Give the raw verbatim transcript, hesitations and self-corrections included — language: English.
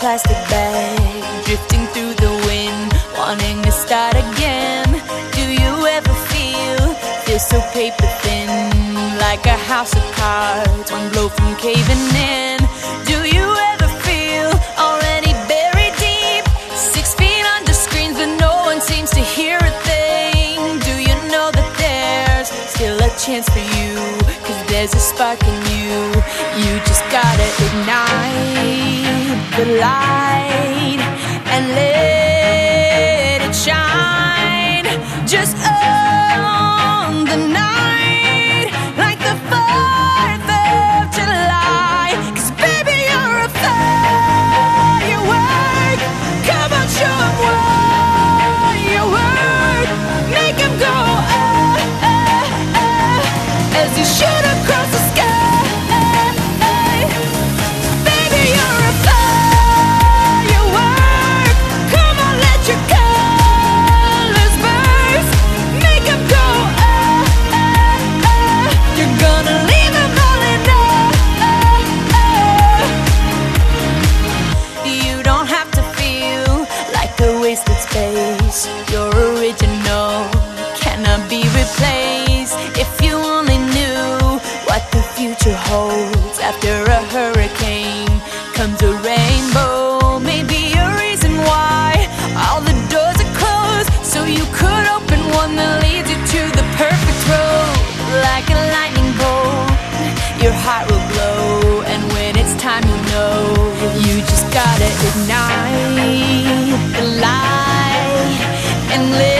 plastic bag, drifting through the wind, wanting to start again. Do you ever feel, feel so paper thin, like a house of cards, one blow from caving in? Do you ever feel already buried deep, six feet under screens but no one seems to hear a thing? Do you know that there's still a chance for you, cause there's a spark in you? You just gotta ignite the light and let it shine. Just own the night like the fourth of July. Cause baby, you're a firework. Come on, show 'em what you work. Make 'em go ah, ah, ah, as you shoot across the sky. Wasted space, your original cannot be replaced. If you only knew what the future holds, after a hurricane comes a rainbow. Maybe a reason why all the doors are closed, so you could open one that leads you to the perfect road. Like a lightning bolt, your heart will glow, and when it's time, you know you just gotta ignite the light and live.